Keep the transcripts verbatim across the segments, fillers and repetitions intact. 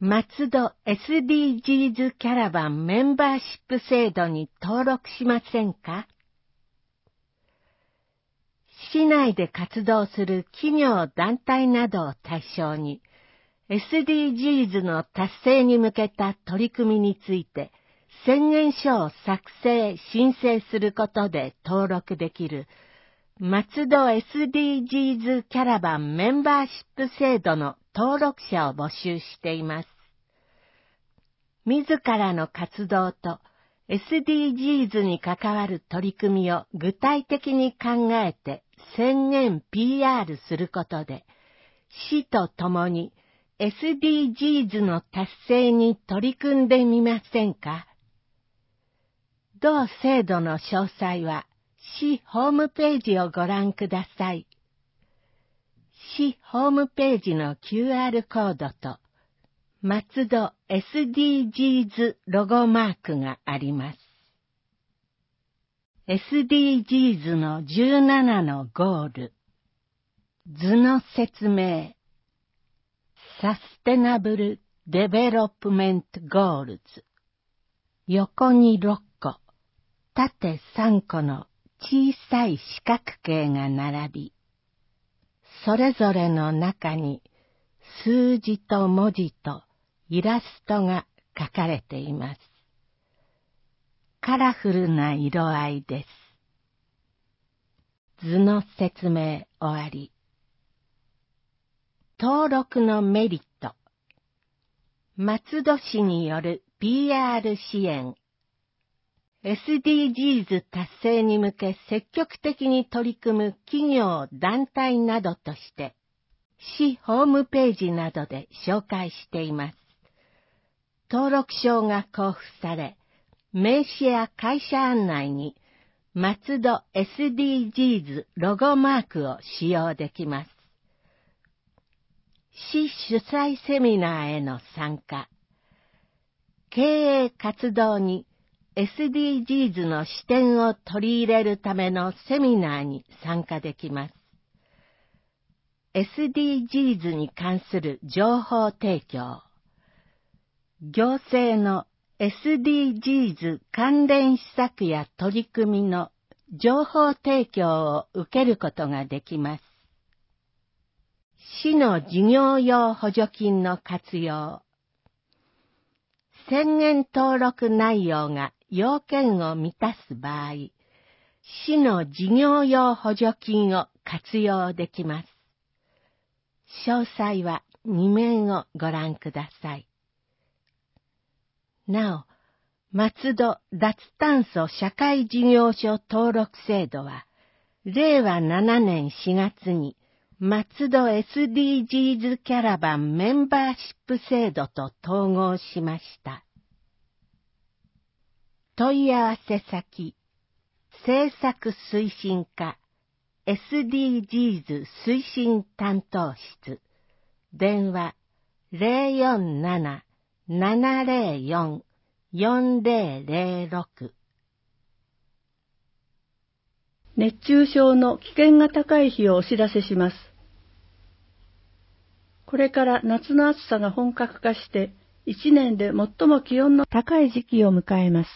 松戸 エスディージーズ キャラバンメンバーシップ制度に登録しませんか？市内で活動する企業団体などを対象に、エスディージーズ の達成に向けた取り組みについて宣言書を作成・申請することで登録できる松戸 エスディージーズ キャラバンメンバーシップ制度の登録者を募集しています。自らの活動と エスディージーズ に関わる取り組みを具体的に考えて宣言 ピーアール することで、市と共に エスディージーズ の達成に取り組んでみませんか？同制度の詳細は市ホームページをご覧ください。市ホームページの キューアール コードと松戸 エスディージーズ ロゴマークがあります。エスディージーズ のじゅうななのゴール。図の説明。サステナブルデベロップメントゴールズ。横にろっこ、縦さんこの小さい四角形が並び、それぞれの中に数字と文字とイラストが書かれています。カラフルな色合いです。図の説明終わり。登録のメリット。松戸市による ピーアール 支援。エスディージーズ 達成に向け積極的に取り組む企業、団体などとして、市ホームページなどで紹介しています。登録証が交付され、名刺や会社案内に松戸 エスディージーズ ロゴマークを使用できます。市主催セミナーへの参加。経営活動に エスディージーズ の視点を取り入れるためのセミナーに参加できます。エスディージーズ に関する情報提供。行政の エスディージーズ 関連施策や取り組みの情報提供を受けることができます。市の事業用補助金の活用。宣言登録内容が要件を満たす場合、市の事業用補助金を活用できます。詳細はに面をご覧ください。なお、松戸脱炭素社会事業所登録制度は、れいわななねんしがつに松戸 エスディージーズ キャラバンメンバーシップ制度と統合しました。問い合わせ先、政策推進課 エスディージーズ 推進担当室、電話 ゼロよんなな ななゼロよん よんゼロゼロろく。 熱中症の危険が高い日をお知らせします。これから夏の暑さが本格化して、一年で最も気温の高い時期を迎えます。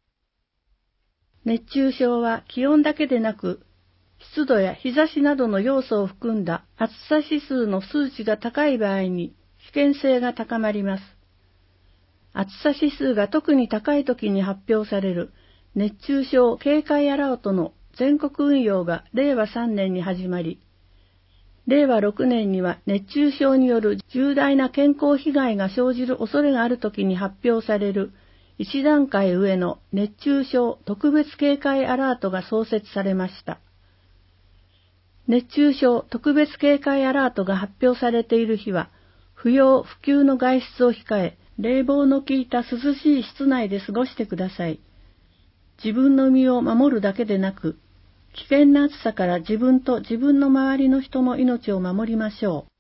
熱中症は気温だけでなく、湿度や日差しなどの要素を含んだ暑さ指数の数値が高い場合に危険性が高まります。暑さ指数が特に高い時に発表される熱中症警戒アラートの全国運用がれいわさんねんに始まり、れいわろくねんには熱中症による重大な健康被害が生じる恐れがある時に発表される一段階上の熱中症特別警戒アラートが創設されました。熱中症特別警戒アラートが発表されている日は、不要不急の外出を控え、冷房の効いた涼しい室内で過ごしてください。自分の身を守るだけでなく、危険な暑さから自分と自分の周りの人の命を守りましょ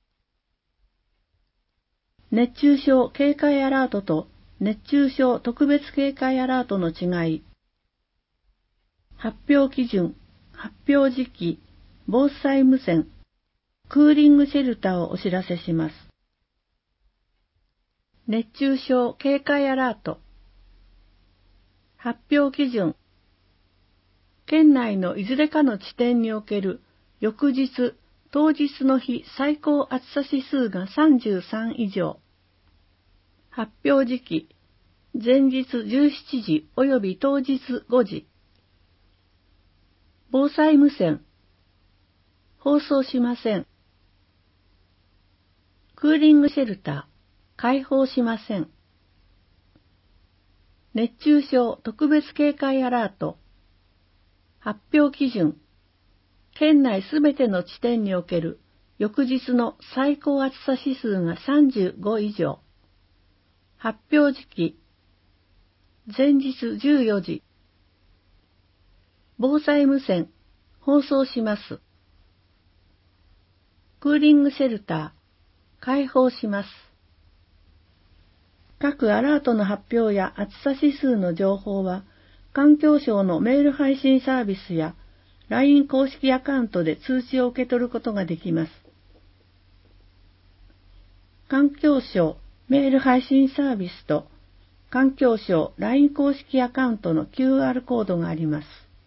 う。熱中症警戒アラートと熱中症特別警戒アラートの違い。発表基準、発表時期、防災無線、クーリングシェルターをお知らせします。 熱中症警戒アラート。発表基準。県内のいずれかの地点における翌日、当日の日最高暑さ指数がさんじゅうさん以上。発表時期。前日じゅうしちじ及び当日ごじ。防災無線。放送しません。クーリングシェルター。開放しません。熱中症特別警戒アラート。発表基準。県内すべての地点における翌日の最高暑さ指数がさんじゅうご以上。発表時期。前日じゅうよじ。防災無線。放送します。クーリングシェルター。開放します。各アラートの発表や暑さ指数の情報は、環境省のメール配信サービスや ライン 公式アカウントで通知を受け取ることができます。環境省メール配信サービスと環境省 ライン 公式アカウントの キューアール コードがあります。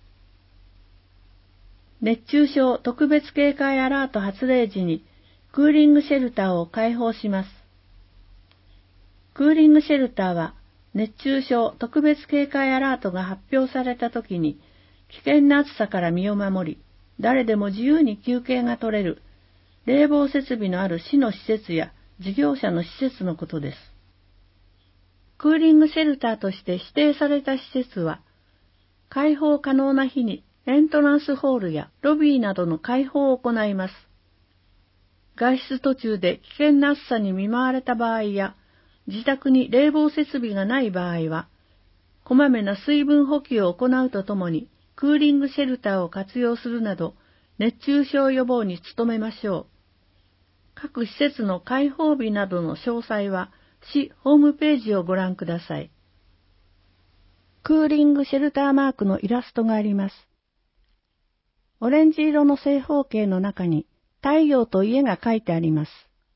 熱中症特別警戒アラート発令時にクーリングシェルターを開放します。クーリングシェルターは熱中症特別警戒アラートが発表されたときに危険な暑さから身を守り、誰でも自由に休憩が取れる冷房設備のある市の施設や事業者の施設のことです。クーリングシェルターとして指定された施設は、開放可能な日にエントランスホールやロビーなどの開放を行います。外出途中で危険な暑さに見舞われた場合や、自宅に冷房設備がない場合は、こまめな水分補給を行うとともに、クーリングシェルターを活用するなど、熱中症予防に努めましょう。各施設の開放日などの詳細は、市ホームページをご覧ください。クーリングシェルターマークのイラストがあります。オレンジ色の正方形の中に太陽と家が書いてあります。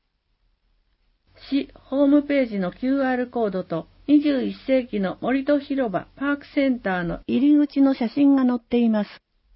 市ホームページの キューアール コードとにじゅういっ世紀の森と広場パークセンターの入り口の写真が載っています。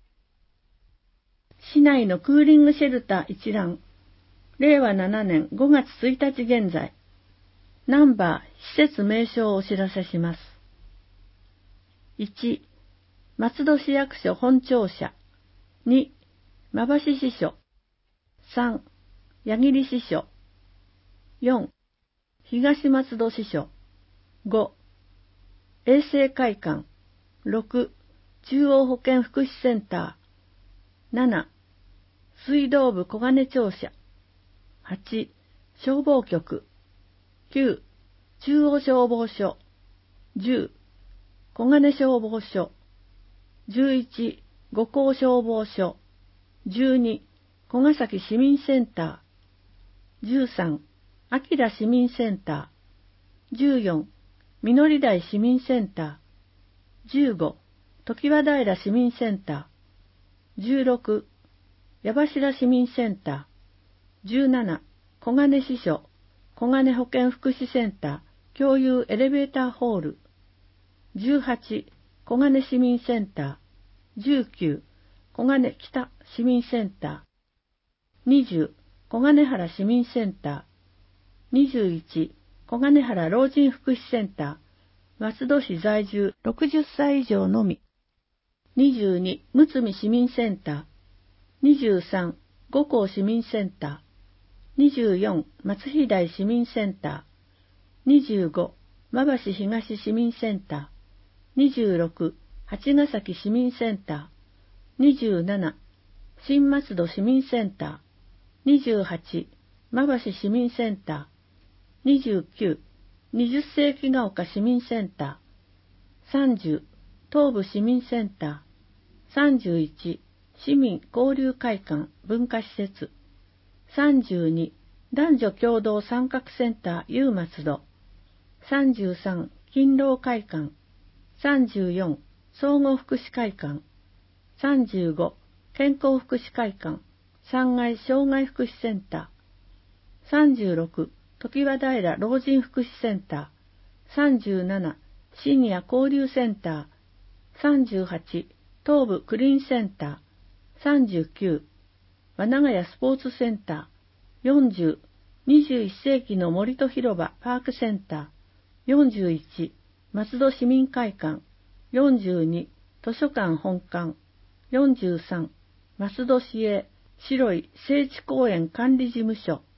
市内のクーリングシェルター一覧。れいわななねんごがつついたち現在。ナンバー、施設名称をお知らせします。いち、松戸市役所本庁舎。に、馬橋支所。さん、矢切支所。よん、東松戸支所。ご、衛生会館。ろく、中央保健福祉センター。なな、水道部小金庁舎。はち、消防局。きゅう、中央消防署。じゅう、小金消防署。じゅういち、五甲消防署。じゅうに、小ヶ崎市民センター。じゅうさん、明市民センター。じゅうよん、みのり台市民センター。じゅうご、常盤平市民センター。じゅうろく、矢柱市民センター。じゅうなな、小金支所、小金保健福祉センター、共有エレベーターホール。じゅうはち、小金市民センター。じゅうきゅう、小金北市民センター。にじゅう、小金原市民センター。にじゅういち、小金原老人福祉センター。松戸市在住ろくじゅっさい以上のみ。にじゅうに、むつみ市民センター。にじゅうさん、五甲市民センター。にじゅうよん、松飛台市民センター。にじゅうご、馬橋東市民センター。にじゅうろく、八ヶ崎市民センター。にじゅうなな、新松戸市民センター。にじゅうはち、馬橋市民センター。にじゅうきゅう、二十世紀が丘市民センター。さんじゅう、東部市民センター。さんじゅういち、市民交流会館文化施設。さんじゅうに、男女共同参画センター U 松戸。さんじゅうさん、勤労会館。さんじゅうよん、総合福祉会館。さんじゅうご、健康福祉会館。さんがい障害福祉センター。さんじゅうろく、 常盤平老人福祉センター。さんじゅうなな、シニア交流センター。さんじゅうはち、東部クリーンセンター。さんじゅうきゅう、和長屋スポーツセンター。よんじゅう、にじゅういっ世紀の森と広場パークセンター。よんじゅういち、松戸市民会館。よんじゅうに、図書館本館。よんじゅうさん、松戸市営白井聖地公園管理事務所。